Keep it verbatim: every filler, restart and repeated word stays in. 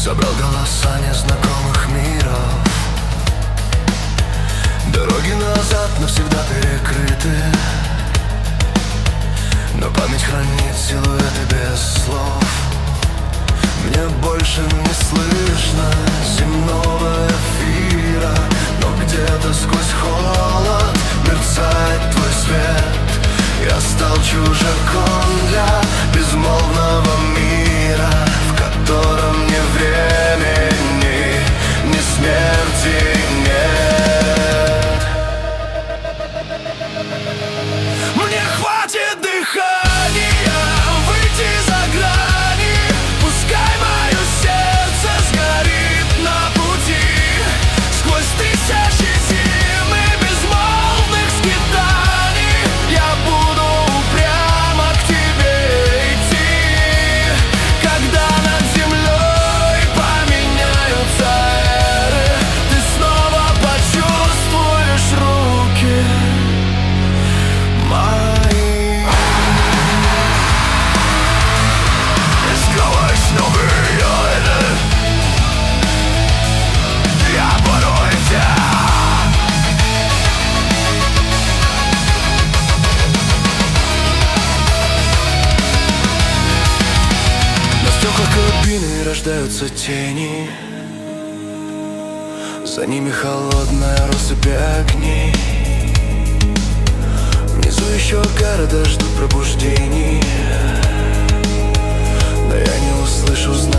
Собрал голоса незнакомых миров. Дороги назад навсегда перекрыты, но память хранит силуэты без слов. Мне больше не слышно земного эфира, но где-то сквозь холод мерцает твой свет. Я стал чужаком для безмолвного мира, в котором ни времени, ни смерти нет. Мне хватит дыхания выйти за грани, пускай мое сердце сгорит на пути. Сквозь тысячи зим и безмолвных скитаний я буду упрямо к тебе идти. Когда над землей поменяются эры, ты снова почувствуешь руки мои. Искалось новые эры, я боролся. На стеклах кабины рождаются тени, за ними холодная россыпь огней. Внизу еще города ждут пробуждений, но я не услышу знаков